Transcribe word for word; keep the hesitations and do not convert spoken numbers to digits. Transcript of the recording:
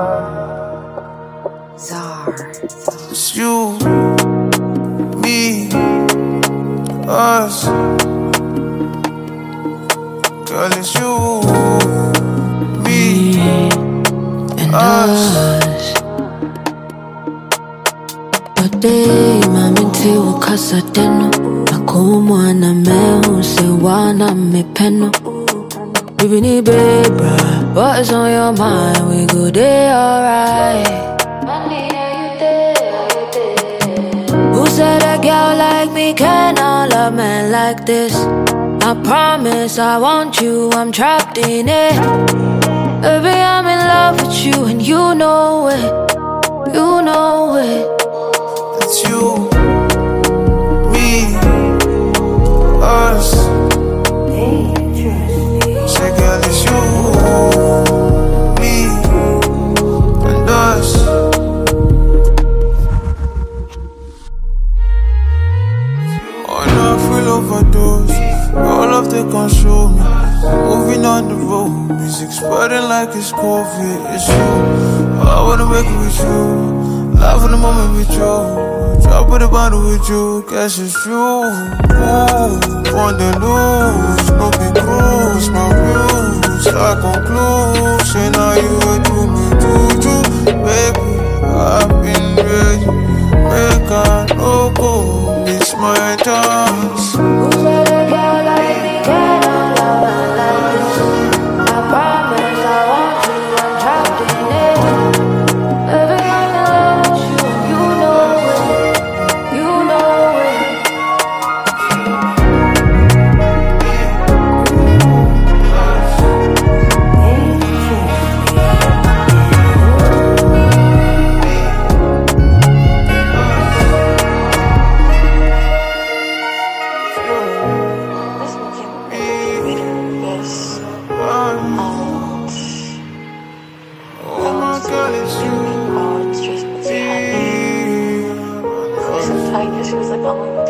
Czar. It's you, me, us. Girl, it's you, me, and us. us. Today, maminti ukasa teno. Nakumwa na mehu se wana me peno. Baby ni baby, what is on your mind? We go day alright. Who said a girl like me cannot love men like this? I promise I want you, I'm trapped in it. Baby, I'm in love with you and you know it. You know it. It's you, me, us. Say, girl, it's you, me, and us. Oh, now I feel overdose. Your love they control me. Moving on the road, music spreading like it's COVID. It's you, I wanna make it with you. Life in the moment with you. Drop with the bottle with you. Guess it's true. Ooh, on the loose, no big cruise, my views. I conclude, say now you would do me juju, baby. I've been ready, make a no go, miss my chance. Who said a girl like me cannot love man like this? I promise I want you, I'm trapped in it. Baby, I'm in love with you, you know it, you know it. Oh my God, it's you. Oh, it's just busy happening. Sometimes she was like, oh my God.